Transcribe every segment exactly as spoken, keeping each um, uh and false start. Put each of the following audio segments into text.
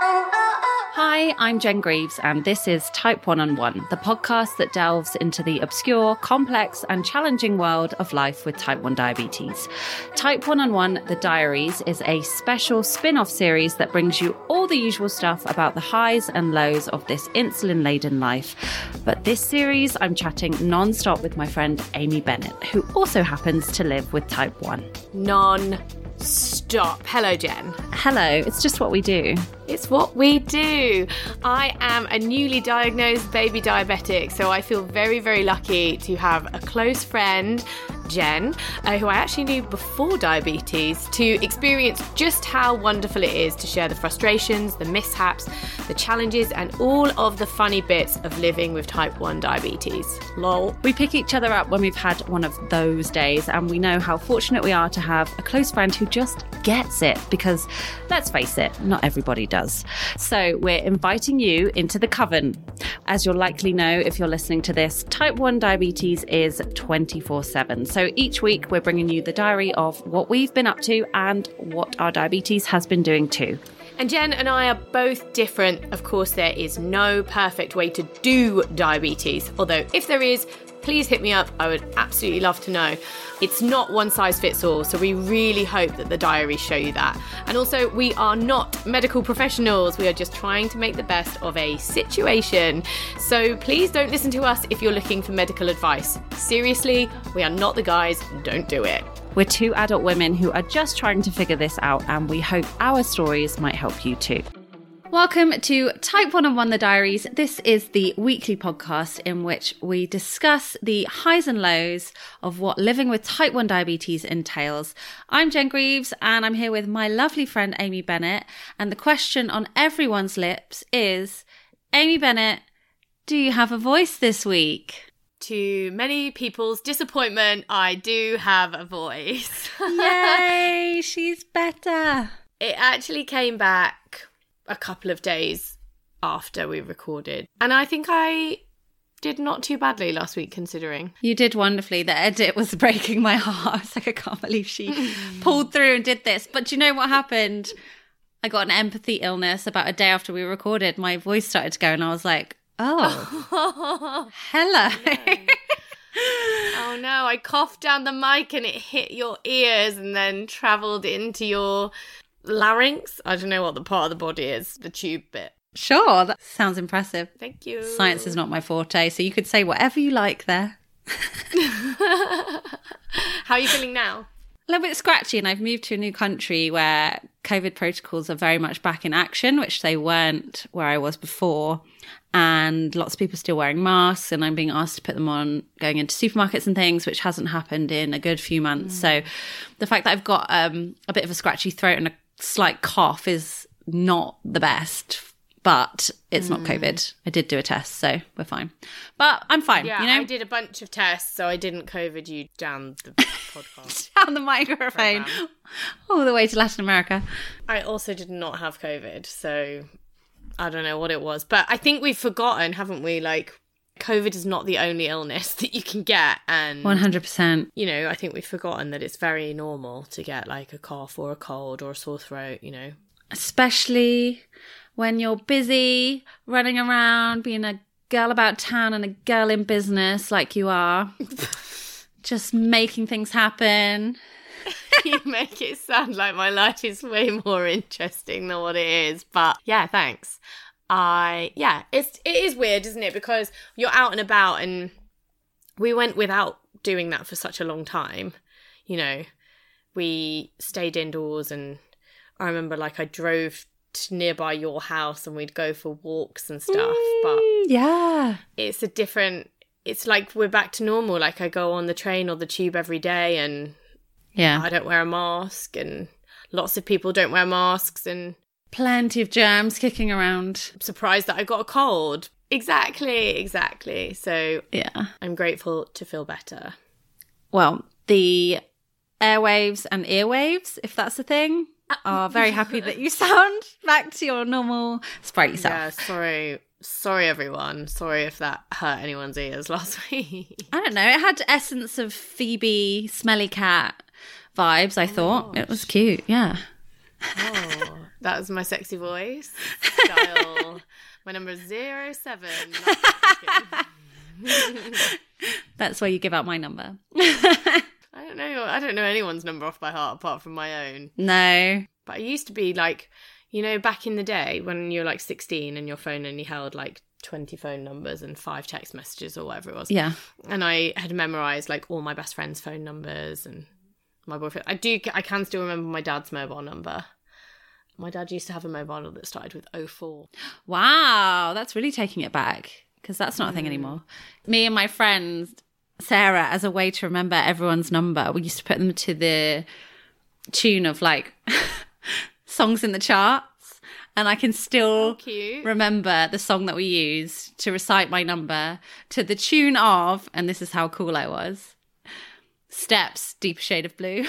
Hi, I'm Jen Greaves, and this is Type one on one, the podcast that delves into the obscure, complex, and challenging world of life with type one diabetes. Type one on one, The Diaries, is a special spin-off series that brings you all the usual stuff about the highs and lows of this insulin-laden life. But this series, I'm chatting non-stop with my friend Amy Bennett, who also happens to live with type one. Non-stop. Hello, Jen. Hello, it's just what we do. It's what we do. I am a newly diagnosed baby diabetic, so I feel very, very lucky to have a close friend, Jen, uh, who I actually knew before diabetes, to experience just how wonderful it is to share the frustrations, the mishaps, the challenges, and all of the funny bits of living with type one diabetes. Lol. We pick each other up when we've had one of those days, and we know how fortunate we are to have a close friend who just gets it, because let's face it, not everybody does. So we're inviting you into the coven. As you'll likely know if you're listening to this, type one diabetes is twenty-four seven. So each week we're bringing you the diary of what we've been up to and what our diabetes has been doing too. And Jen and I are both different. Of course, there is no perfect way to do diabetes. Although if there is, please hit me up. I would absolutely love to know. It's not one size fits all, so we really hope that the diaries show you that. And also, we are not medical professionals. We are just trying to make the best of a situation. So please don't listen to us if you're looking for medical advice. Seriously, we are not the guys. Don't do it. We're two adult women who are just trying to figure this out, and we hope our stories might help you too. Welcome to Type one on one, The Diaries. This is the weekly podcast in which we discuss the highs and lows of what living with type one diabetes entails. I'm Jen Greaves, and I'm here with my lovely friend Amy Bennett. And the question on everyone's lips is, Amy Bennett, do you have a voice this week? To many people's disappointment, I do have a voice. Yay, she's better. It actually came back a couple of days after we recorded. And I think I did not too badly last week, considering. You did wonderfully. The edit was breaking my heart. I was like, I can't believe she pulled through and did this. But do you know what happened? I got an empathy illness about a day after we recorded. My voice started to go and I was like, oh, hello. Oh no, I coughed down the mic and it hit your ears and then travelled into your larynx. I don't know what the part of the body is, the tube bit. Sure, that sounds impressive. Thank you. Science is not my forte, so you could say whatever you like there. How are you feeling now? A little bit scratchy, and I've moved to a new country where COVID protocols are very much back in action, which they weren't where I was before. And lots of people still wearing masks, and I'm being asked to put them on going into supermarkets and things, which hasn't happened in a good few months. Mm. So the fact that I've got um, a bit of a scratchy throat and a slight cough is not the best, but it's mm. not COVID. I did do a test, so we're fine. But I'm fine, yeah, you know? I did a bunch of tests, so I didn't COVID you down the podcast. Down the microphone. Program. All the way to Latin America. I also did not have COVID, so I don't know what it was. But I think we've forgotten, haven't we? Like, COVID is not the only illness that you can get. And one hundred percent. You know, I think we've forgotten that it's very normal to get like a cough or a cold or a sore throat, you know. Especially when you're busy running around being a girl about town and a girl in business like you are. Just making things happen. You make it sound like my life is way more interesting than what it is. But yeah, thanks. I, yeah, it's, it is weird, isn't it? Because you're out and about, and we went without doing that for such a long time. You know, we stayed indoors, and I remember like I drove to nearby your house and we'd go for walks and stuff. Mm, but yeah, it's a different, it's like we're back to normal. Like I go on the train or the tube every day, and yeah, I don't wear a mask, and lots of people don't wear masks, and plenty of germs kicking around. I'm surprised that I got a cold. Exactly, exactly. So yeah, I'm grateful to feel better. Well, the airwaves and earwaves, if that's a thing, are very happy that you sound back to your normal sprite self. Yeah, sorry. Sorry, everyone. Sorry if that hurt anyone's ears last week. I don't know. It had essence of Phoebe, smelly cat vibes, I thought. Oh, it was cute, yeah. Oh, That was my sexy voice. Dial. My number is zero seven. That's where you give out my number. I don't know. I don't know anyone's number off by heart apart from my own. No. But I used to be like, you know, back in the day when you were like sixteen and your phone only held like twenty phone numbers and five text messages or whatever it was. Yeah. And I had memorized like all my best friends' phone numbers and my boyfriend. I do. I can still remember my dad's mobile number. My dad used to have a mobile that started with oh four. Wow, that's really taking it back, because that's not a thing anymore. Me and my friend Sarah, as a way to remember everyone's number, we used to put them to the tune of like songs in the charts. And I can still oh, remember the song that we used to recite my number to the tune of, and this is how cool I was, Steps, Deep Shade of Blue.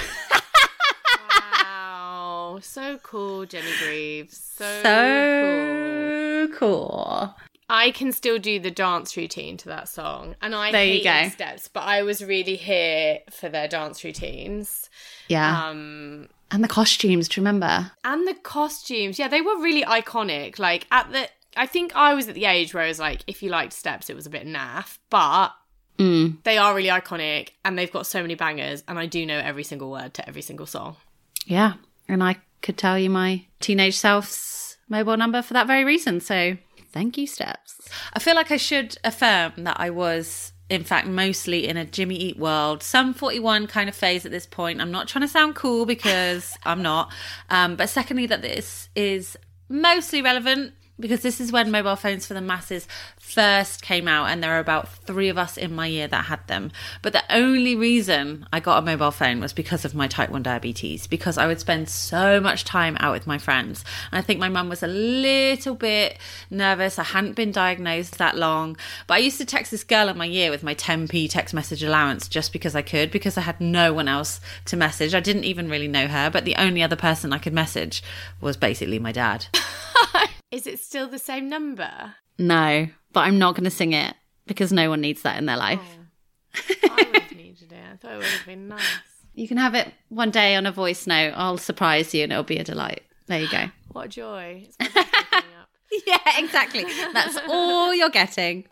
Wow, so cool, Jenny Greaves. So, so cool. cool. I can still do the dance routine to that song. And I there you hate go. Steps, but I was really here for their dance routines. Yeah. Um, and the costumes, do you remember? And the costumes. Yeah, they were really iconic. Like, at the... I think I was at the age where I was like, if you liked Steps, it was a bit naff. But mm. they are really iconic, and they've got so many bangers, and I do know every single word to every single song. Yeah. And I could tell you my teenage self's mobile number for that very reason. So... thank you, Steps. I feel like I should affirm that I was, in fact, mostly in a Jimmy Eat World, Sum forty-one kind of phase at this point. I'm not trying to sound cool because I'm not. Um, but secondly, that this is mostly relevant because this is when mobile phones for the masses first came out, and there were about three of us in my year that had them. But the only reason I got a mobile phone was because of my type one diabetes, because I would spend so much time out with my friends. And I think my mum was a little bit nervous. I hadn't been diagnosed that long. But I used to text this girl in my year with my ten p text message allowance just because I could, because I had no one else to message. I didn't even really know her, but the only other person I could message was basically my dad. Is it still the same number? No, but I'm not going to sing it because no one needs that in their life. Oh. I would have needed it. I thought it would have been nice. You can have it one day on a voice note. I'll surprise you and it'll be a delight. There you go. What a joy. It's my birthday coming up. Yeah, exactly. That's all you're getting.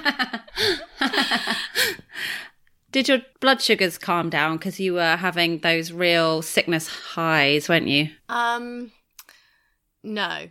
Did your blood sugars calm down because you were having those real sickness highs, weren't you? Um, no.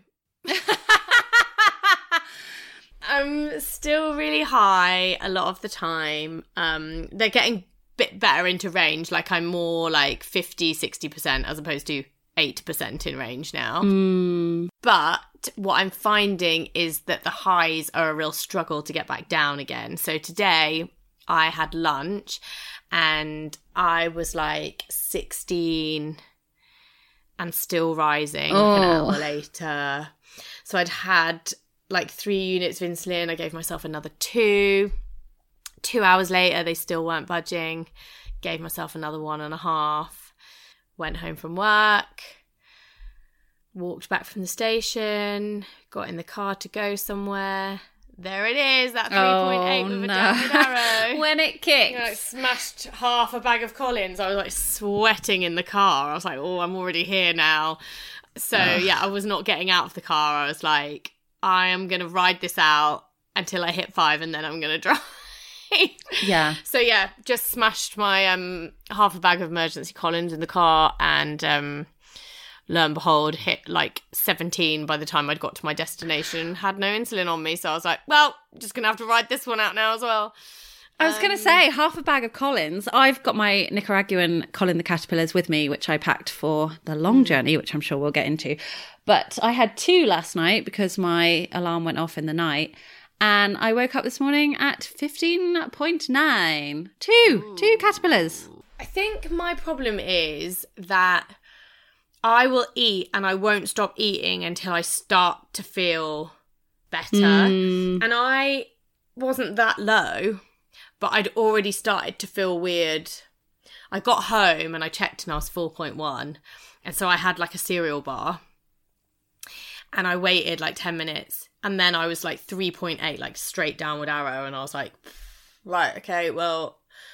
I'm still really high a lot of the time. Um, they're getting a bit better into range. Like I'm more like fifty, sixty percent as opposed to eight percent in range now. Mm. But what I'm finding is that the highs are a real struggle to get back down again. So today I had lunch and I was like sixteen and still rising oh. like an hour later. So I'd had like three units of insulin. I gave myself another two. Two hours later, they still weren't budging. Gave myself another one and a half. Went home from work. Walked back from the station. Got in the car to go somewhere. There it is, that three point eight oh, with a no. downward arrow. When it kicked. You know, I smashed half a bag of Collins. I was like sweating in the car. I was like, oh, I'm already here now. So, Ugh. yeah, I was not getting out of the car. I was like, I am going to ride this out until I hit five and then I'm going to drive. Yeah. So, yeah, just smashed my um half a bag of emergency Collins in the car and um, lo and behold, hit like seventeen by the time I'd got to my destination. Had no insulin on me. So I was like, well, just going to have to ride this one out now as well. I was um, going to say, half a bag of Collins. I've got my Nicaraguan Colin the Caterpillars with me, which I packed for the long journey, which I'm sure we'll get into. But I had two last night because my alarm went off in the night. And I woke up this morning at fifteen point nine. Two, Ooh. two Caterpillars. I think my problem is that I will eat and I won't stop eating until I start to feel better. Mm. And I wasn't that low, but I'd already started to feel weird. I got home and I checked and I was four point one. And so I had like a cereal bar. And I waited like ten minutes. And then I was like three point eight, like straight downward arrow. And I was like, right, okay, well,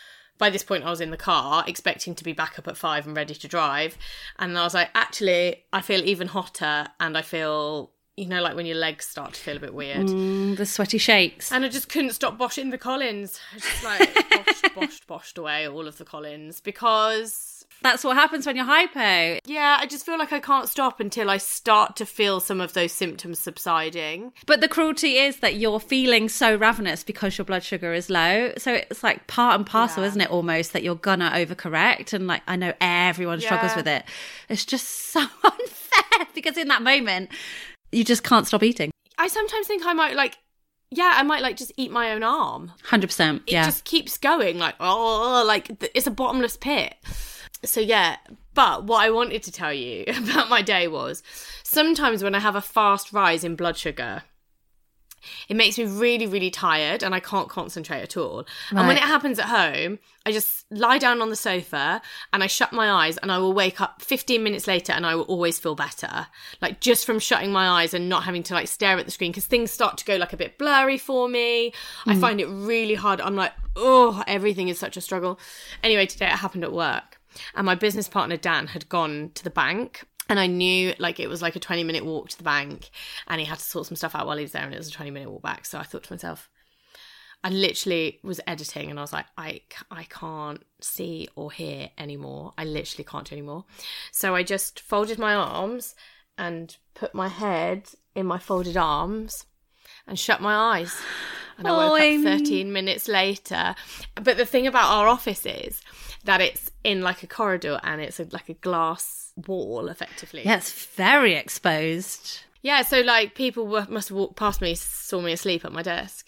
by this point I was in the car expecting to be back up at five and ready to drive. And I was like, actually, I feel even hotter and I feel, you know, like when your legs start to feel a bit weird. Mm, the sweaty shakes. And I just couldn't stop boshing the Collins. I just like boshed, boshed, boshed away all of the Collins because... That's what happens when you're hypo. Yeah, I just feel like I can't stop until I start to feel some of those symptoms subsiding. But the cruelty is that you're feeling so ravenous because your blood sugar is low. So it's like part and parcel, yeah. isn't it, almost, that you're gonna overcorrect. And like, I know everyone struggles yeah. with it. It's just so unfair because in that moment, you just can't stop eating. I sometimes think I might like... Yeah, I might, like, just eat my own arm. one hundred percent, yeah. It just keeps going, like, oh, like, it's a bottomless pit. So, yeah, but what I wanted to tell you about my day was sometimes when I have a fast rise in blood sugar, it makes me really, really tired and I can't concentrate at all. Right. And when it happens at home, I just lie down on the sofa and I shut my eyes and I will wake up fifteen minutes later and I will always feel better. Like just from shutting my eyes and not having to like stare at the screen because things start to go like a bit blurry for me. Mm. I find it really hard. I'm like, oh, everything is such a struggle. Anyway, today it happened at work and my business partner, Dan, had gone to the bank. And I knew, like, it was like a twenty-minute walk to the bank and he had to sort some stuff out while he was there and it was a twenty-minute walk back. So I thought to myself, I literally was editing and I was like, I, I can't see or hear anymore. I literally can't do anymore. So I just folded my arms and put my head in my folded arms and shut my eyes. And I woke oh, up thirteen minutes later. But the thing about our office is that it's in like a corridor and it's a, like a glass wall effectively. Yeah, it's very exposed. Yeah, so like people were, must have walked past me, saw me asleep at my desk.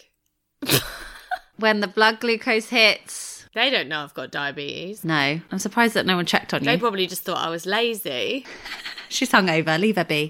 When the blood glucose hits. They don't know I've got diabetes. No, I'm surprised that no one checked on you. They probably just thought I was lazy. She's hungover, leave her be.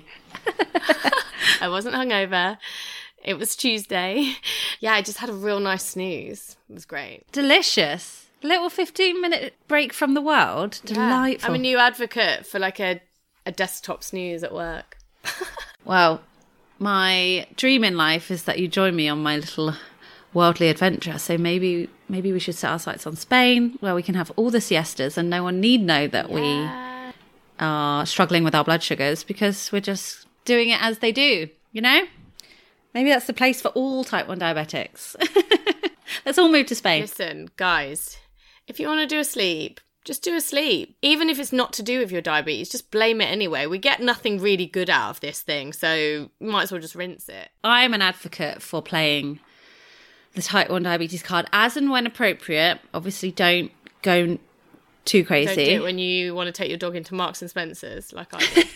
I wasn't hungover. It was Tuesday. Yeah, I just had a real nice snooze. It was great. Delicious. Little fifteen minute break from the world. Delightful. Yeah. I'm a new advocate for like a, a desktop snooze at work. Well, my dream in life is that you join me on my little worldly adventure. So maybe maybe we should set our sights on Spain where we can have all the siestas and no one need know that yeah. we are struggling with our blood sugars because we're just doing it as they do, you know? Maybe that's the place for all type one diabetics. Let's all move to Spain. Listen, guys, if you want to do a sleep, just do a sleep. Even if it's not to do with your diabetes, just blame it anyway. We get nothing really good out of this thing, so you might as well just rinse it. I'm an advocate for playing the type one diabetes card as and when appropriate. Obviously, don't go too crazy. Don't do it when you want to take your dog into Marks and Spencer's, like I did.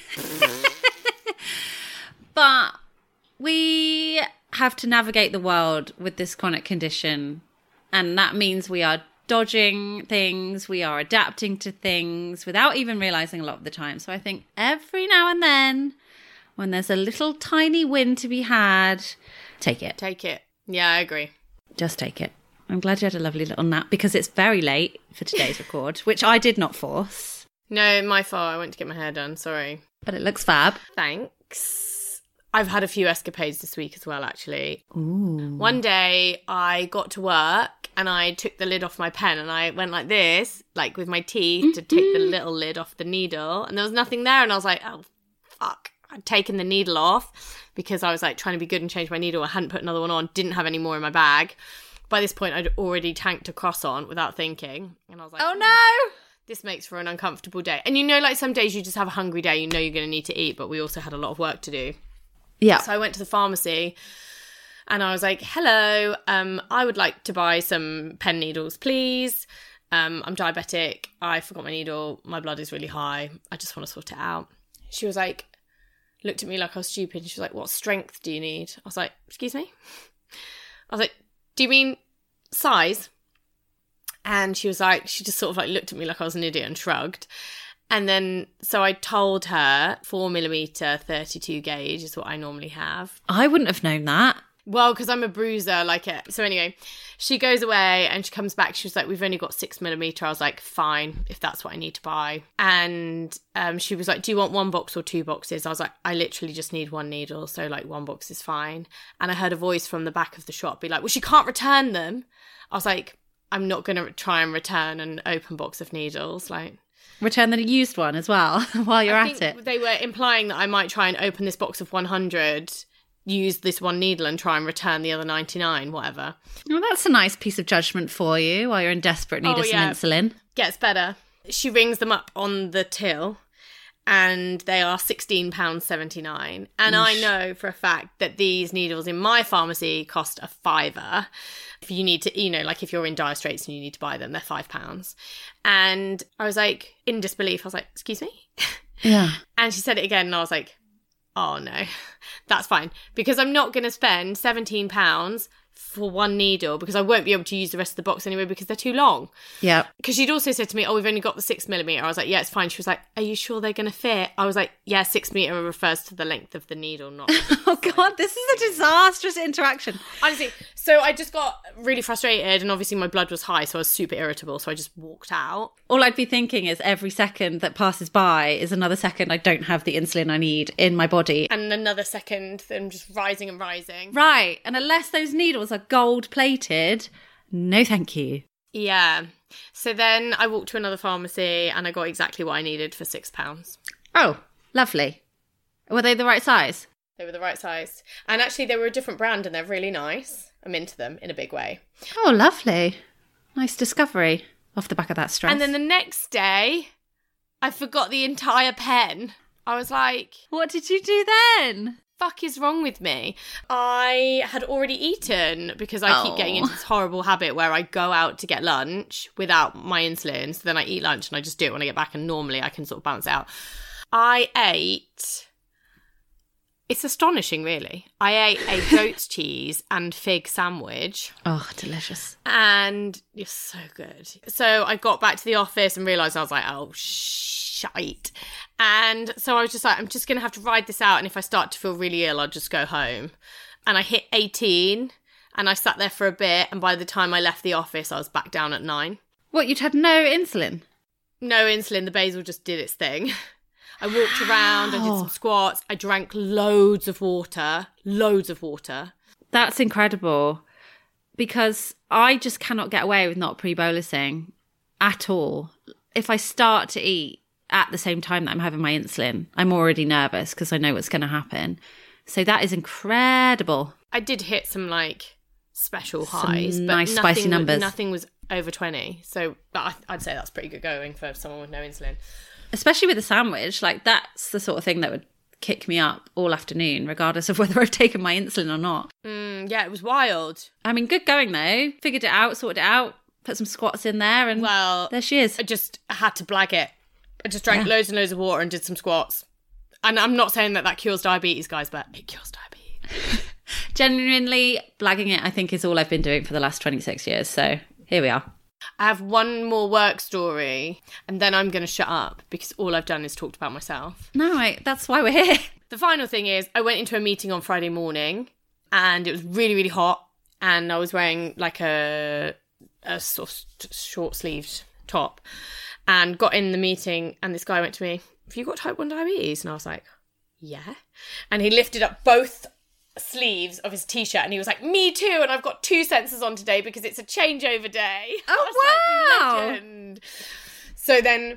But we have to navigate the world with this chronic condition, and that means we are dodging things, we are adapting to things without even realising a lot of the time. So I think every now and then, when there's a little tiny win to be had, take it. Take it. Yeah, I agree. Just take it. I'm glad you had a lovely little nap because it's very late for today's record, which I did not force. No, my fault. I went to get my hair done. Sorry. But it looks fab. Thanks. I've had a few escapades this week as well, actually. Ooh. One day I got to work and I took the lid off my pen and I went like this, like with my teeth to take the little lid off the needle. And there was nothing there. And I was like, oh, fuck. I'd taken the needle off because I was like trying to be good and change my needle. I hadn't put another one on, didn't have any more in my bag. By this point, I'd already tanked a croissant without thinking. And I was like, oh no! This makes for an uncomfortable day. And you know, like some days you just have a hungry day, you know you're going to need to eat, but we also had a lot of work to do. Yeah. So I went to the pharmacy and I was like, hello, um, I would like to buy some pen needles, please. Um, I'm diabetic. I forgot my needle. My blood is really high. I just want to sort it out. She was like, looked at me like I was stupid. She was like, what strength do you need? I was like, excuse me? I was like, do you mean size? And she was like, she just sort of like looked at me like I was an idiot and shrugged. And then, so I told her four millimeter thirty-two gauge is what I normally have. I wouldn't have known that. Well, because I'm a bruiser, like it. So anyway, she goes away and she comes back. She was like, we've only got six millimeter. I was like, fine, if that's what I need to buy. And um, she was like, do you want one box or two boxes? I was like, I literally just need one needle. So like one box is fine. And I heard a voice from the back of the shop be like, well, she can't return them. I was like, I'm not going to try and return an open box of needles. Like, return the used one as well while you're I at think it. They were implying that I might try and open this box of one hundred, use this one needle and try and return the other ninety-nine, whatever. Well, that's a nice piece of judgment for you while you're in desperate need Oh, of some yeah. insulin. Gets better. She rings them up on the till and they are sixteen pounds seventy-nine. And Oosh. I know for a fact that these needles in my pharmacy cost a fiver. If you need to, you know, like if you're in dire straits and you need to buy them, they're five pounds. And I was like, in disbelief, I was like, excuse me? Yeah. And she said it again and I was like, oh no, that's fine. Because I'm not going to spend seventeen pounds for one needle because I won't be able to use the rest of the box anyway because they're too long. Yeah. Because she'd also said to me, oh, we've only got the six millimetre. I was like, yeah, it's fine. She was like, are you sure they're going to fit? I was like, yeah, six millimetre refers to the length of the needle, not... Oh, God, this is a disastrous interaction. Honestly, so I just got really frustrated and obviously my blood was high, so I was super irritable, so I just walked out. All I'd be thinking is every second that passes by is another second I don't have the insulin I need in my body. And another second, I'm just rising and rising. Right, and unless those needles are gold-plated, no thank you. Yeah. So then I walked to another pharmacy and I got exactly what I needed for six pounds. Oh, lovely. Were they the right size? They were the right size. And actually they were a different brand and they're really nice. I'm into them in a big way. Oh, lovely. Nice discovery off the back of that stress. And then the next day, I forgot the entire pen. I was like, what did you do then? fuck is wrong with me? I had already eaten because I Oh. keep getting into this horrible habit where I go out to get lunch without my insulin. So then I eat lunch and I just do it when I get back. And normally I can sort of balance it out. I ate... It's astonishing, really. I ate a goat's cheese and fig sandwich. Oh, delicious. And it's so good. So I got back to the office and realised I was like, oh, shite. And so I was just like, I'm just going to have to ride this out. And if I start to feel really ill, I'll just go home. And I hit eighteen and I sat there for a bit. And by the time I left the office, I was back down at nine. What, you'd had no insulin? No insulin. The basal just did its thing. I walked around, I did some squats, I drank loads of water, loads of water. That's incredible, because I just cannot get away with not pre-bolusing at all. If I start to eat at the same time that I'm having my insulin, I'm already nervous because I know what's going to happen. So that is incredible. I did hit some like special Some highs, but nice nothing, spicy numbers. Nothing was over twenty. So I- I'd say that's pretty good going for someone with no insulin. Especially with a sandwich, like that's the sort of thing that would kick me up all afternoon, regardless of whether I've taken my insulin or not. Mm, yeah, it was wild. I mean, good going though. Figured it out, sorted it out, put some squats in there, and Well, there she is. I just had to blag it. I just drank Yeah. loads and loads of water and did some squats. And I'm not saying that that cures diabetes, guys, but it cures diabetes. Genuinely, blagging it, I think, is all I've been doing for the last twenty-six years. So here we are. I have one more work story and then I'm going to shut up because all I've done is talked about myself. No, I, that's why we're here. The final thing is I went into a meeting on Friday morning and it was really, really hot and I was wearing like a, a sort of short sleeved top and got in the meeting and this guy went to me, have you got type one diabetes? And I was like, yeah. And he lifted up both sleeves of his t-shirt and he was like, me too, and I've got two sensors on today because it's a changeover day. Oh, I was wow. like, legend. So then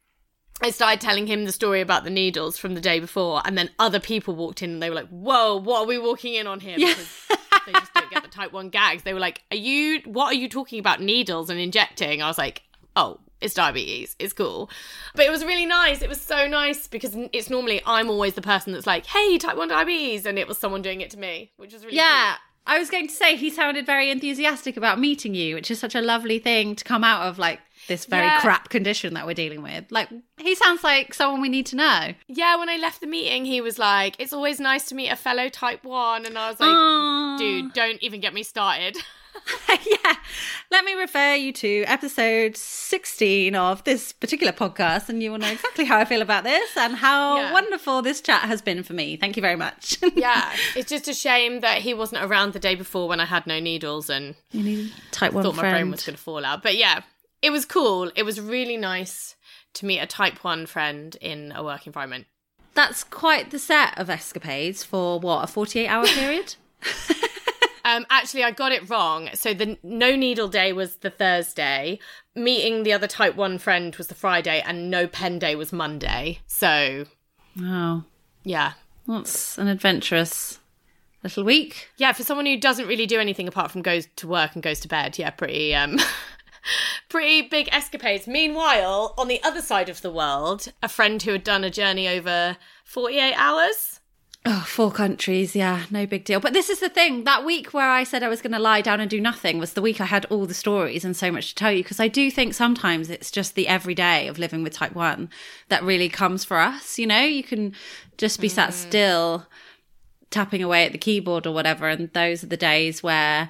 I started telling him the story about the needles from the day before and then other people walked in and they were like, whoa, what are we walking in on here? Yeah. Because they just don't get the type one gags. They were like, are you, what are you talking about, needles and injecting? I was like, oh, it's diabetes. It's cool. But it was really nice. It was so nice because it's normally I'm always the person that's like, hey, type one diabetes. And it was someone doing it to me, which was really Yeah, I was going to say he sounded very enthusiastic about meeting you, which is such a lovely thing to come out of, like, this very Yeah. crap condition that we're dealing with. Like, he sounds like someone we need to know. cool. Yeah, when I left the meeting, he was like, it's always nice to meet a fellow type one. And I was like, Aww. dude, don't even get me started. Yeah, let me refer you to episode sixteen of this particular podcast and you will know exactly how I feel about this and how Yeah. wonderful this chat has been for me. Thank you very much. Yeah, it's just a shame that he wasn't around the day before when I had no needles and You need a type one thought my friend. brain was going to fall out. But yeah, it was cool. It was really nice to meet a type one friend in a work environment. That's quite the set of escapades for, what, a forty-eight hour period? Uh, Um, actually, I got it wrong. So the no needle day was the Thursday. Meeting the other type one friend was the Friday, and no pen day was Monday. So, oh, yeah. That's an adventurous little week. Yeah, for someone who doesn't really do anything apart from goes to work and goes to bed. Yeah, pretty... Um, pretty big escapades. Meanwhile, on the other side of the world, a friend who had done a journey over forty-eight hours. Oh, four countries, yeah, no big deal. But this is the thing, that week where I said I was going to lie down and do nothing was the week I had all the stories and so much to tell you, because I do think sometimes it's just the everyday of living with type one that really comes for us, you know? You can just be mm. sat still, tapping away at the keyboard or whatever, and those are the days where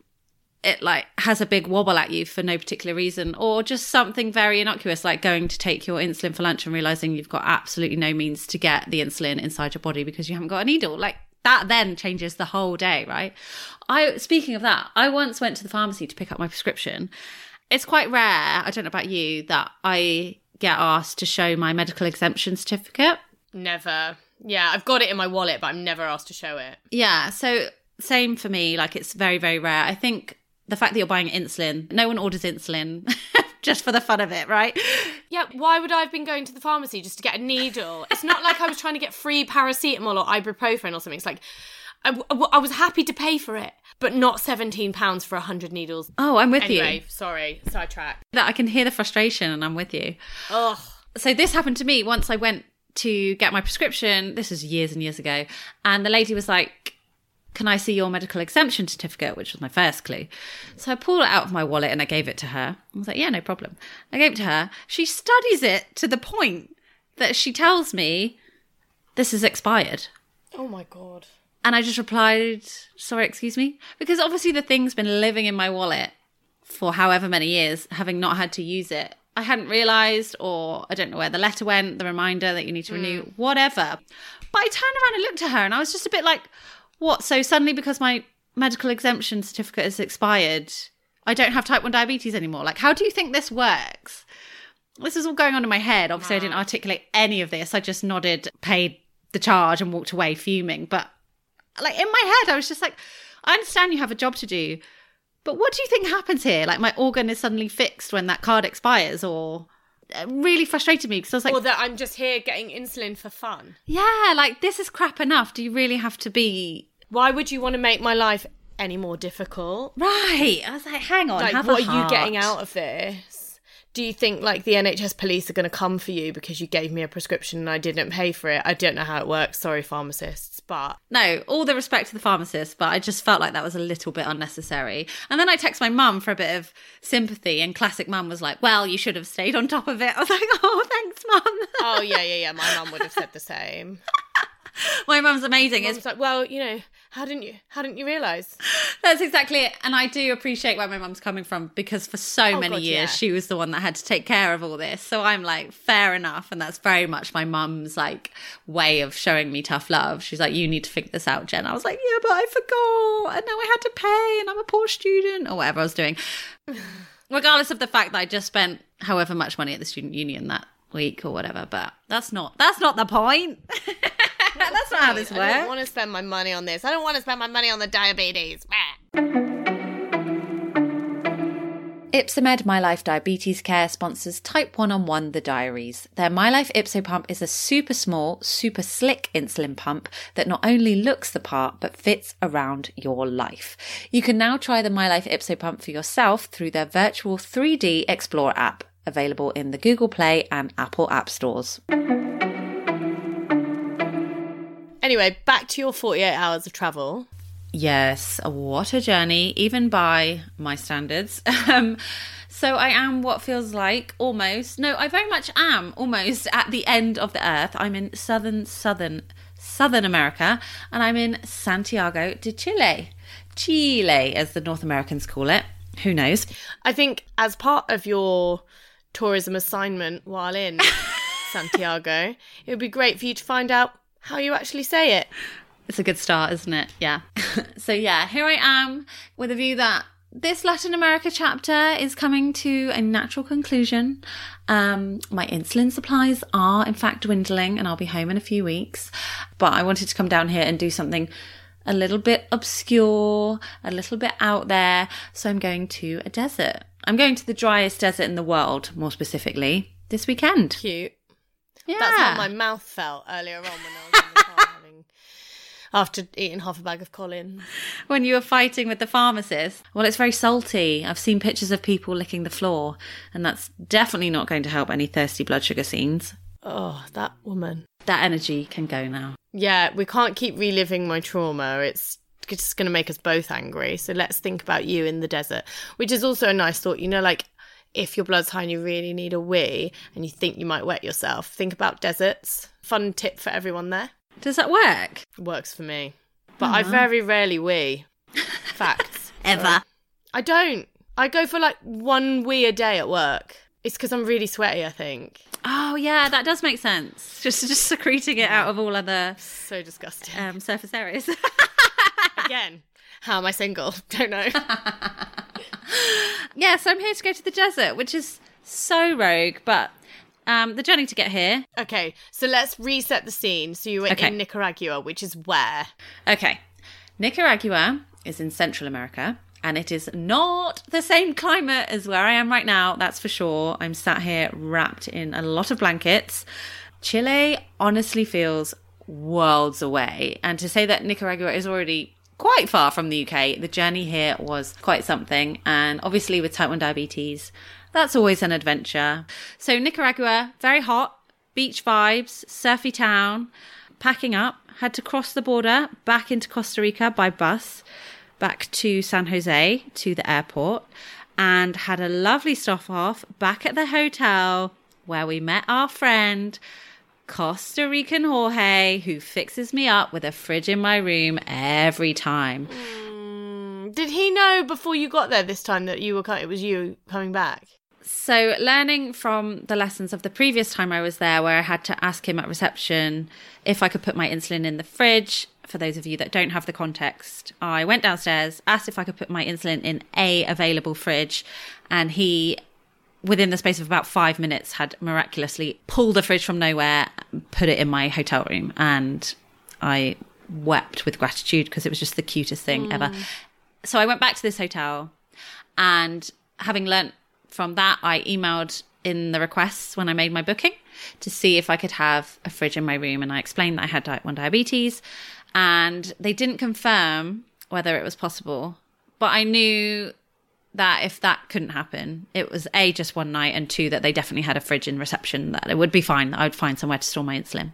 it like has a big wobble at you for no particular reason, or just something very innocuous like going to take your insulin for lunch and realizing you've got absolutely no means to get the insulin inside your body because you haven't got a needle. Like that then changes the whole day, right? I speaking of that, I once went to the pharmacy to pick up my prescription. It's quite rare, I don't know about you, that I get asked to show my medical exemption certificate. Never. Yeah, I've got it in my wallet, but I'm never asked to show it. Yeah, so same for me. Like it's very, very rare. I think the fact that you're buying insulin, no one orders insulin just for the fun of it, right? Yeah, why would I have been going to the pharmacy just to get a needle? It's not like I was trying to get free paracetamol or ibuprofen or something. It's like, I, I was happy to pay for it, but not seventeen pounds for one hundred needles. Oh, I'm with anyway, you. Anyway, sorry, sidetrack. I can hear the frustration and I'm with you. Ugh. So this happened to me once I went to get my prescription. This was years and years ago. And the lady was like, can I see your medical exemption certificate? Which was my first clue. So I pulled it out of my wallet and I gave it to her. I was like, yeah, no problem. I gave it to her. She studies it to the point that she tells me this is expired. Oh my God. And I just replied, sorry, excuse me? Because obviously the thing's been living in my wallet for however many years, having not had to use it. I hadn't realised, or I don't know where the letter went, the reminder that you need to renew, mm. whatever. But I turned around and looked at her and I was just a bit like, what? So suddenly because my medical exemption certificate is expired, I don't have type one diabetes anymore? Like, how do you think this works? This is all going on in my head. Obviously, wow. I didn't articulate any of this. I just nodded, paid the charge and walked away fuming. But like in my head, I was just like, I understand you have a job to do, but what do you think happens here? Like my organ is suddenly fixed when that card expires, or... It really frustrated me because I was like... Or that I'm just here getting insulin for fun. Yeah, like this is crap enough. Do you really have to be... Why would you want to make my life any more difficult? Right. I was like, hang on, like, have what a are heart. you getting out of this? Do you think like the N H S police are going to come for you because you gave me a prescription and I didn't pay for it? I don't know how it works. Sorry, pharmacists, but... No, all the respect to the pharmacists, but I just felt like that was a little bit unnecessary. And then I texted my mum for a bit of sympathy, and classic mum was like, well, you should have stayed on top of it. I was like, oh, thanks, mum. Oh, yeah, yeah, yeah. My mum would have said the same. My mum's amazing. My mum's like, well, you know, how didn't you, how didn't you realise? That's exactly it. And I do appreciate where my mum's coming from, because for so oh, many God, years, yeah. she was the one that had to take care of all this. So I'm like, fair enough. And that's very much my mum's like way of showing me tough love. She's like, you need to figure this out, Jen. I was like, yeah, but I forgot. And now I had to pay and I'm a poor student, or whatever I was doing. Regardless of the fact that I just spent however much money at the student union that week or whatever. But that's not, that's not the point. That's not how this works. I don't want to spend my money on this. I don't want to spend my money on the diabetes. Ypsomed My Life Diabetes Care sponsors Type one on one The Diaries. Their My Life Ipso pump is a super small, super slick insulin pump that not only looks the part, but fits around your life. You can now try the My Life Ipso pump for yourself through their virtual three D Explorer app, available in the Google Play and Apple App Stores. Anyway, back to your forty-eight hours of travel. Yes, what a journey, even by my standards. Um, so I am what feels like almost, no, I very much am almost at the end of the earth. I'm in southern, southern, southern America, and I'm in Santiago de Chile. Chile, as the North Americans call it. Who knows? I think as part of your tourism assignment while in Santiago, it would be great for you to find out how you actually say it. It's a good start, isn't it? Yeah. So yeah, here I am with a view that this Latin America chapter is coming to a natural conclusion. Um, my insulin supplies are in fact dwindling and I'll be home in a few weeks. But I wanted to come down here and do something a little bit obscure, a little bit out there. So I'm going to a desert. I'm going to the driest desert in the world, more specifically, this weekend. Cute. Yeah. That's how my mouth felt earlier on when I was in the car having, after eating half a bag of Colin. When you were fighting with the pharmacist. Well, it's very salty. I've seen pictures of people licking the floor, and that's definitely not going to help any thirsty blood sugar scenes. Oh, that woman. That energy can go now. Yeah, we can't keep reliving my trauma. It's just going to make us both angry. So let's think about you in the desert, which is also a nice thought. You know, like, if your blood's high and you really need a wee and you think you might wet yourself, think about deserts. Fun tip for everyone there. Does that work? It works for me. But uh-huh. I very rarely wee. Facts. Ever? So I don't. I go for like one wee a day at work. It's because I'm really sweaty, I think. Oh, yeah, that does make sense. Just just secreting it out of all other... So disgusting. Um, surface areas. Again, how am I single? Don't know. Yeah, so I'm here to go to the desert, which is so rogue, but um, the journey to get here. Okay, so let's reset the scene. So you were okay. in Nicaragua, which is where? Okay, Nicaragua is in Central America, and it is not the same climate as where I am right now, that's for sure. I'm sat here wrapped in a lot of blankets. Chile honestly feels worlds away, and to say that Nicaragua is already quite far from the U K, the journey here was quite something. And obviously with type one diabetes, that's always an adventure. So Nicaragua, very hot, beach vibes, surfy town. Packing up, had to cross the border back into Costa Rica by bus, back to San Jose, to the airport, and had a lovely stop off back at the hotel where we met our friend, Costa Rican Jorge, who fixes me up with a fridge in my room every time. Mm, did he know before you got there this time that you were it was you coming back? So learning from the lessons of the previous time I was there, where I had to ask him at reception if I could put my insulin in the fridge. For those of you that don't have the context, I went downstairs, asked if I could put my insulin in a available fridge, and he, within the space of about five minutes, had miraculously pulled the fridge from nowhere, put it in my hotel room, and I wept with gratitude because it was just the cutest thing mm. ever. So I went back to this hotel, and having learnt from that, I emailed in the requests when I made my booking to see if I could have a fridge in my room, and I explained that I had type one diabetes, and they didn't confirm whether it was possible, but I knew that if that couldn't happen, it was A, just one night, and two, that they definitely had a fridge in reception, that it would be fine, that I would find somewhere to store my insulin.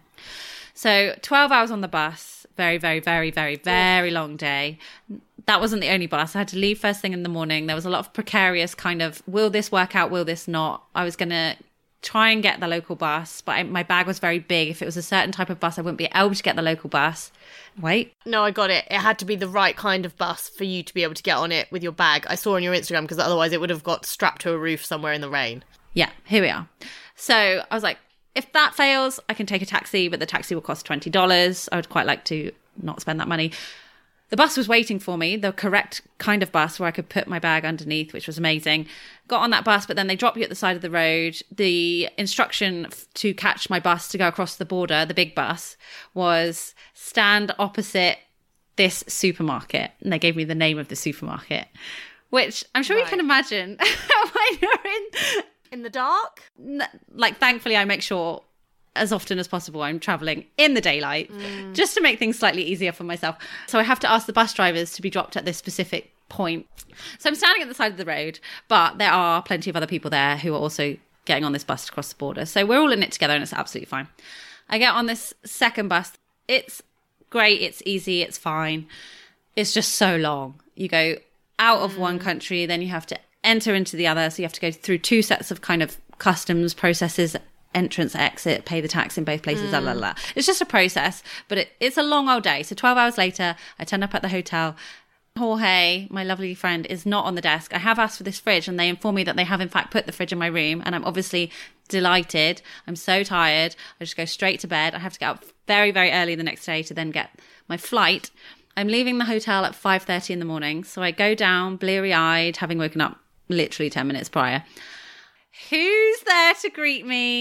So twelve hours on the bus, very, very, very, very, very long day. That wasn't the only bus. I had to leave first thing in the morning. There was a lot of precarious kind of, will this work out, will this not? I was going to try and get the local bus, but I, my bag was very big. If it was a certain type of bus, I wouldn't be able to get the local bus. Wait. No, I got it. It had to be the right kind of bus for you to be able to get on it with your bag. I saw on your Instagram, because otherwise it would have got strapped to a roof somewhere in the rain. Yeah, here we are. So I was like, if that fails, I can take a taxi, but the taxi will cost twenty dollars. I would quite like to not spend that money. The bus was waiting for me, the correct kind of bus where I could put my bag underneath, which was amazing. Got on that bus, but then they drop you at the side of the road. The instruction f- to catch my bus to go across the border, the big bus, was stand opposite this supermarket. And they gave me the name of the supermarket, which I'm sure right. you can imagine when you're in... In the dark? Like, thankfully, I make sure as often as possible I'm travelling in the daylight mm. just to make things slightly easier for myself. So I have to ask the bus drivers to be dropped at this specific point. So I'm standing at the side of the road, but there are plenty of other people there who are also getting on this bus to cross the border. So we're all in it together, and it's absolutely fine. I get on this second bus. It's great. It's easy. It's fine. It's just so long. You go out of mm. one country, then you have to enter into the other. So you have to go through two sets of kind of customs processes, entrance, exit, pay the tax in both places, mm. la, la, la. It's just a process, but it, it's a long old day. So twelve hours later, I turn up at the hotel. Jorge, my lovely friend, is not on the desk. I have asked for this fridge, and they inform me that they have in fact put the fridge in my room, and I'm obviously delighted. I'm so tired. I just go straight to bed. I have to get up very, very early the next day to then get my flight. I'm leaving the hotel at five thirty in the morning, so I go down bleary-eyed, having woken up literally ten minutes prior. Who's there to greet me?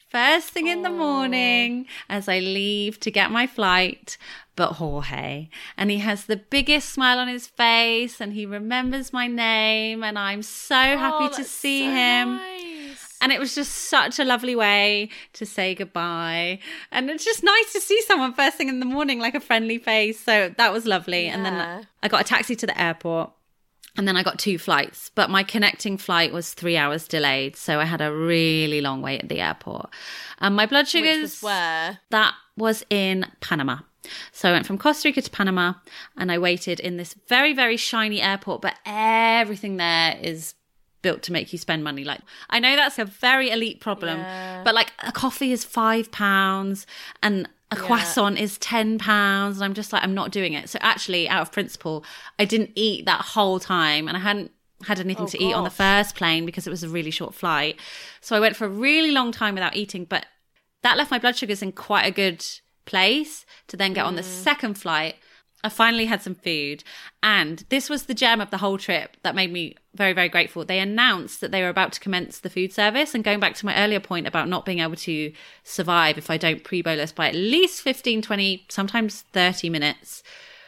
first thing in the Aww. morning as I leave to get my flight, but Jorge. And he has the biggest smile on his face and he remembers my name and I'm so happy oh, to see so him. Nice. And it was just such a lovely way to say goodbye. And it's just nice to see someone first thing in the morning, like a friendly face. So that was lovely. Yeah. And then I got a taxi to the airport. And then I got two flights, but my connecting flight was three hours delayed. So I had a really long wait at the airport. And my blood sugars... Which was where? That was in Panama. So I went from Costa Rica to Panama and I waited in this very, very shiny airport, but everything there is built to make you spend money. Like, I know that's a very elite problem, yeah. but like a coffee is five pounds and a yeah. croissant is ten pounds. And I'm just like, I'm not doing it. So actually, out of principle, I didn't eat that whole time and I hadn't had anything oh, to gosh. eat on the first plane because it was a really short flight. So I went for a really long time without eating, but that left my blood sugars in quite a good place to then get mm. on the second flight. I finally had some food, and this was the gem of the whole trip that made me very, very grateful. They announced that they were about to commence the food service, and going back to my earlier point about not being able to survive if I don't pre-bolus by at least fifteen, twenty, sometimes thirty minutes,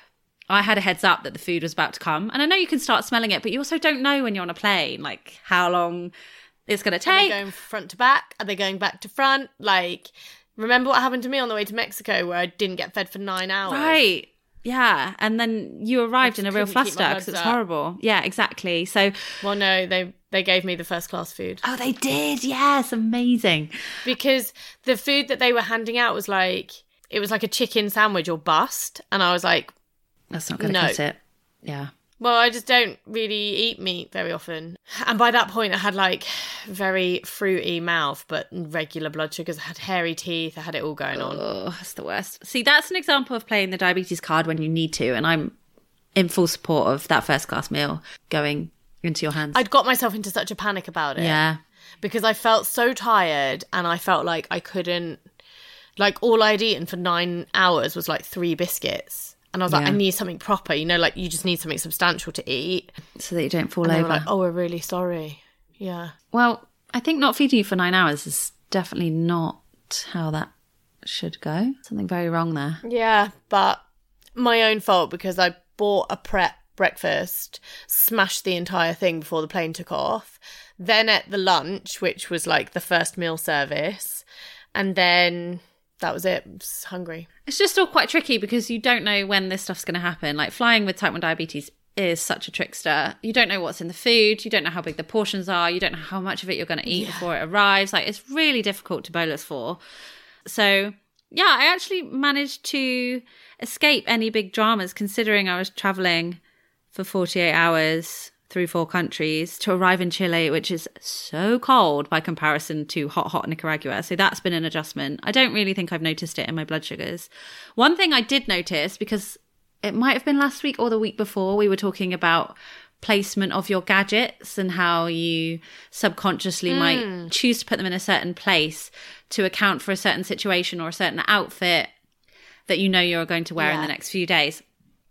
I had a heads up that the food was about to come. And I know you can start smelling it, but you also don't know when you're on a plane, like how long it's going to take. Are they going front to back? Are they going back to front? Like, remember what happened to me on the way to Mexico where I didn't get fed for nine hours? Right. Yeah, and then you arrived in a real fluster because it's horrible. Yeah, exactly. So, well, no, they they gave me the first class food. Oh, they did. Yes, amazing. Because the food that they were handing out was like it was like a chicken sandwich or bust, and I was like, that's not going to no. cut it. Yeah. Well, I just don't really eat meat very often. And by that point, I had like very fruity mouth, but regular blood sugars. I had hairy teeth. I had it all going on. Oh, that's the worst. See, that's an example of playing the diabetes card when you need to. And I'm in full support of that first class meal going into your hands. I'd got myself into such a panic about it. Yeah. Because I felt so tired and I felt like I couldn't, like all I'd eaten for nine hours was like three biscuits. And I was like, yeah. I need something proper, you know, like you just need something substantial to eat. So that you don't fall and over. They were like, oh, we're really sorry. Yeah. Well, I think not feeding you for nine hours is definitely not how that should go. Something very wrong there. Yeah, but my own fault because I bought a prep breakfast, smashed the entire thing before the plane took off, then ate the lunch, which was like the first meal service, and then... that was it. I was hungry. It's just all quite tricky because you don't know when this stuff's going to happen. Like flying with type one diabetes is such a trickster. You don't know what's in the food. You don't know how big the portions are. You don't know how much of it you're going to eat yeah. before it arrives. Like it's really difficult to bolus for. So yeah, I actually managed to escape any big dramas considering I was traveling for forty-eight hours through four countries to arrive in Chile, which is so cold by comparison to hot, hot Nicaragua. So that's been an adjustment. I don't really think I've noticed it in my blood sugars. One thing I did notice, because it might have been last week or the week before, we were talking about placement of your gadgets and how you subconsciously mm. might choose to put them in a certain place to account for a certain situation or a certain outfit that you know you're going to wear yeah. in the next few days.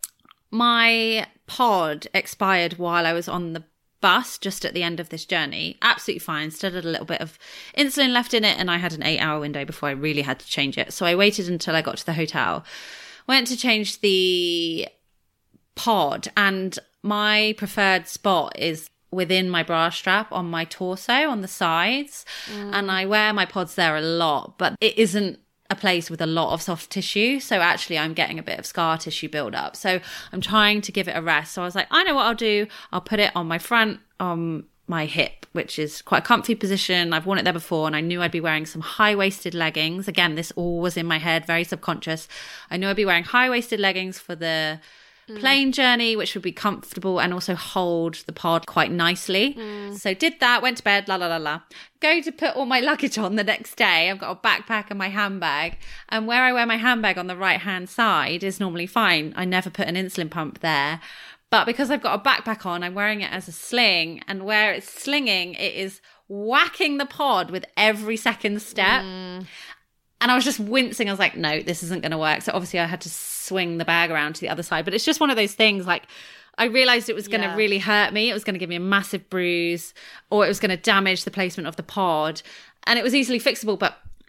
My pod expired while I was on the bus just at the end of this journey. Absolutely fine. Still had a little bit of insulin left in it and I had an eight hour window before I really had to change it. So I waited until I got to the hotel, went to change the pod, and my preferred spot is within my bra strap on my torso on the sides. Mm. And I wear my pods there a lot, but it isn't a place with a lot of soft tissue. So actually I'm getting a bit of scar tissue build up. So I'm trying to give it a rest. So I was like, I know what I'll do. I'll put it on my front, on my hip, which is quite a comfy position. I've worn it there before and I knew I'd be wearing some high-waisted leggings. Again, this all was in my head, very subconscious. I knew I'd be wearing high-waisted leggings for the plane journey, which would be comfortable and also hold the pod quite nicely. Mm. So did that, went to bed, la la la la. Go to put all my luggage on the next day. I've got a backpack and my handbag. And where I wear my handbag on the right-hand side is normally fine. I never put an insulin pump there. But because I've got a backpack on, I'm wearing it as a sling. And where it's slinging, it is whacking the pod with every second step. Mm. And I was just wincing. I was like, no, this isn't going to work. So obviously I had to swing the bag around to the other side. But it's just one of those things, like, I realised it was going to yeah. really hurt me. It was going to give me a massive bruise, or it was going to damage the placement of the pod. And it was easily fixable. But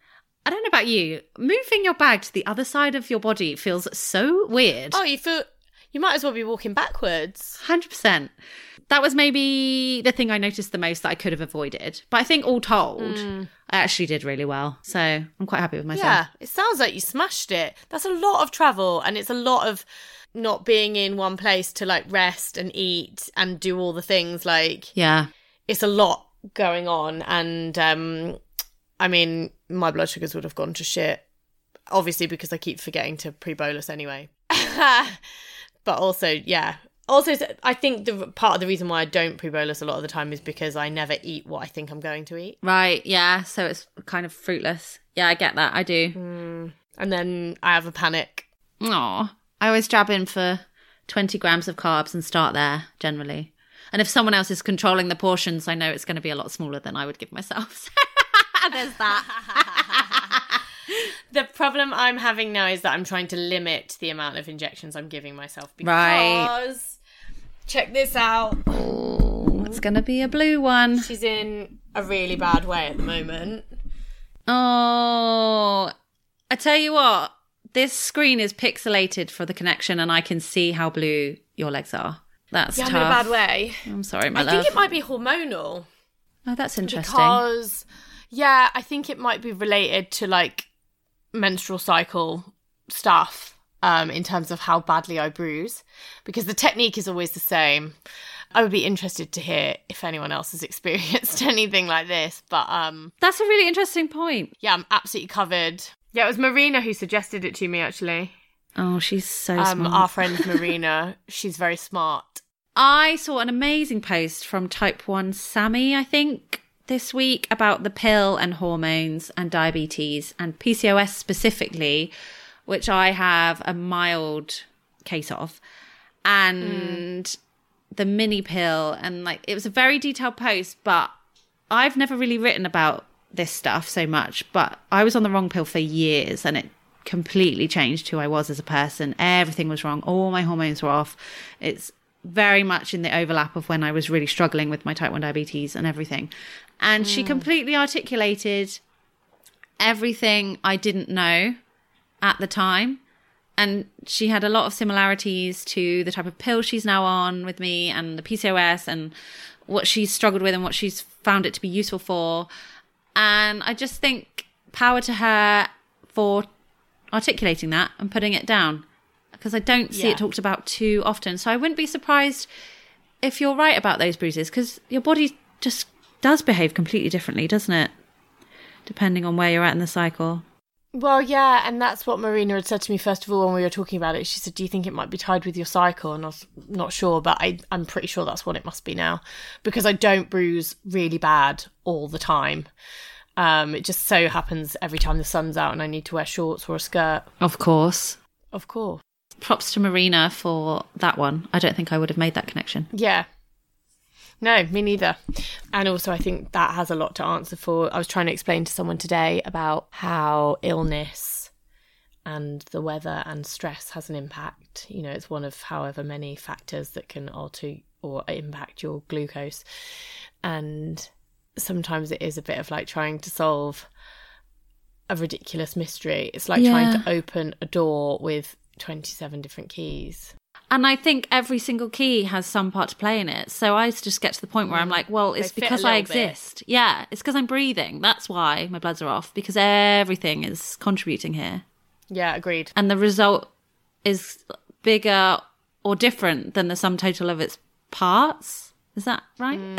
I don't know about you. Moving your bag to the other side of your body feels so weird. Oh, you feel... You might as well be walking backwards. one hundred percent. That was maybe the thing I noticed the most that I could have avoided. But I think all told, mm. I actually did really well. So I'm quite happy with myself. Yeah, it sounds like you smashed it. That's a lot of travel, and it's a lot of not being in one place to like rest and eat and do all the things. Like, yeah, it's a lot going on. And um, I mean, my blood sugars would have gone to shit, obviously, because I keep forgetting to pre-bolus anyway. But also, yeah. Also, I think the part of the reason why I don't pre-bolus a lot of the time is because I never eat what I think I'm going to eat. Right, yeah. So it's kind of fruitless. Yeah, I get that. I do. Mm. And then I have a panic. Aw. I always jab in for twenty grams of carbs and start there, generally. And if someone else is controlling the portions, I know it's going to be a lot smaller than I would give myself. There's that. The problem I'm having now is that I'm trying to limit the amount of injections I'm giving myself because... Right. Check this out. Oh, it's going to be a blue one. She's in a really bad way at the moment. Oh, I tell you what, this screen is pixelated for the connection and I can see how blue your legs are. That's yeah, tough. I'm in a bad way. I'm sorry, my I love. think it might be hormonal. Oh, that's interesting. Because, yeah, I think it might be related to, like, menstrual cycle stuff um, in terms of how badly I bruise. Because the technique is always the same. I would be interested to hear if anyone else has experienced anything like this. But um, that's a really interesting point. Yeah, I'm absolutely covered. Yeah, it was Marina who suggested it to me, actually. Oh, she's so um, smart. Our friend Marina, she's very smart. I saw an amazing post from Type one Sammy, I think, this week about the pill and hormones and diabetes and P C O S specifically, which I have a mild case of, and mm. the mini pill. And like, it was a very detailed post, but I've never really written about this stuff so much, but I was on the wrong pill for years and it completely changed who I was as a person. Everything was wrong. All my hormones were off. It's very much in the overlap of when I was really struggling with my type one diabetes and everything. And mm. she completely articulated everything I didn't know at the time. And she had a lot of similarities to the type of pill she's now on with me and the P C O S and what she's struggled with and what she's found it to be useful for. And I just think power to her for articulating that and putting it down, because I don't see yeah. it talked about too often. So I wouldn't be surprised if you're right about those bruises, because your body just does behave completely differently, doesn't it? Depending on where you're at in the cycle. Well, yeah, and that's what Marina had said to me first of all when we were talking about it. She said, do you think it might be tied with your cycle? And I was not sure, but I, I'm pretty sure that's what it must be now, because I don't bruise really bad all the time. Um, it just so happens every time the sun's out and I need to wear shorts or a skirt. Of course. Of course. Props to Marina for that one. I don't think I would have made that connection. Yeah. No, me neither. And also I think that has a lot to answer for. I was trying to explain to someone today about how illness and the weather and stress has an impact. You know, it's one of however many factors that can alter or impact your glucose. And sometimes it is a bit of like trying to solve a ridiculous mystery. It's like yeah. trying to open a door with twenty-seven different keys. And I think every single key has some part to play in it. So I just get to the point where I'm like, well, it's because I exist. Bit. Yeah, it's because I'm breathing. That's why my bloods are off, because everything is contributing here. Yeah, agreed. And the result is bigger or different than the sum total of its parts. Is that right? Mm.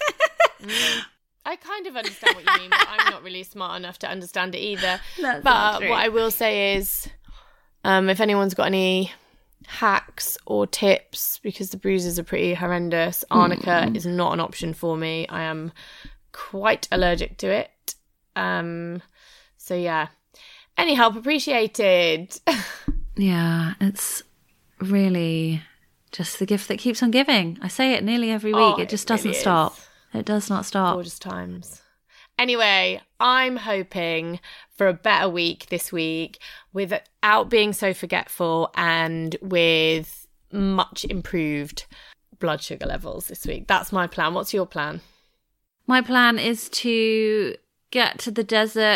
mm. I kind of understand what you mean, but I'm not really smart enough to understand it either. That's but what I will say is, um, if anyone's got any hacks or tips, because the bruises are pretty horrendous, arnica mm. is not an option for me. I am quite allergic to it. Um, so yeah, any help appreciated. Yeah, it's really just the gift that keeps on giving. I say it nearly every week. Oh, it just it doesn't really stop. Is. It does not stop. Gorgeous times. Anyway, I'm hoping for a better week this week without being so forgetful and with much improved blood sugar levels this week. That's my plan. What's your plan? My plan is to get to the desert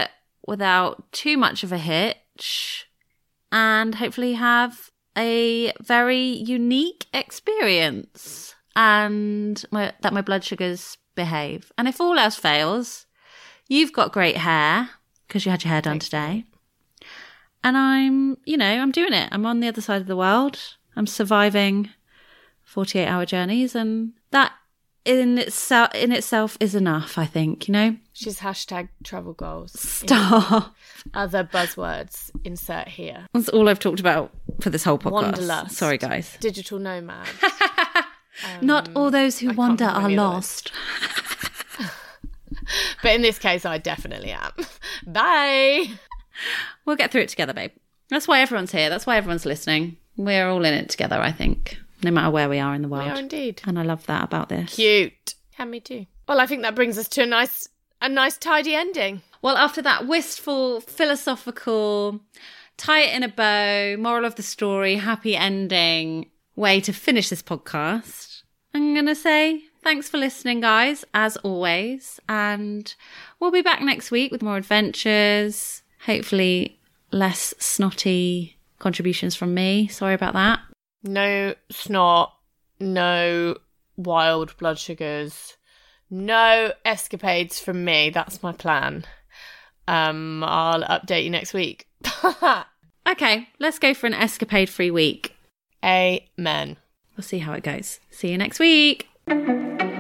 without too much of a hitch and hopefully have a very unique experience and my, that my blood sugars behave. And if all else fails, you've got great hair because you had your hair done today. And I'm, you know, I'm doing it. I'm on the other side of the world. I'm surviving forty-eight hour journeys, and that in itself in itself is enough, I think, you know. She's hashtag travel goals. Stop. Other buzzwords insert here. That's all I've talked about for this whole podcast. Wanderlust. Sorry, guys. Digital nomad. um, Not all those who I wander can't are remember lost. But in this case, I definitely am. Bye. We'll get through it together, babe. That's why everyone's here. That's why everyone's listening. We're all in it together, I think, no matter where we are in the world. We are indeed. And I love that about this. Cute. Yeah, me too. Well, I think that brings us to a nice, a nice tidy ending. Well, after that wistful, philosophical, tie it in a bow, moral of the story, happy ending way to finish this podcast, I'm going to say thanks for listening, guys, as always. And we'll be back next week with more adventures, hopefully less snotty contributions from me. Sorry about that. No snot, no wild blood sugars, no escapades from me. That's my plan. Um, I'll update you next week. Okay, let's go for an escapade-free week. Amen. We'll see how it goes. See you next week.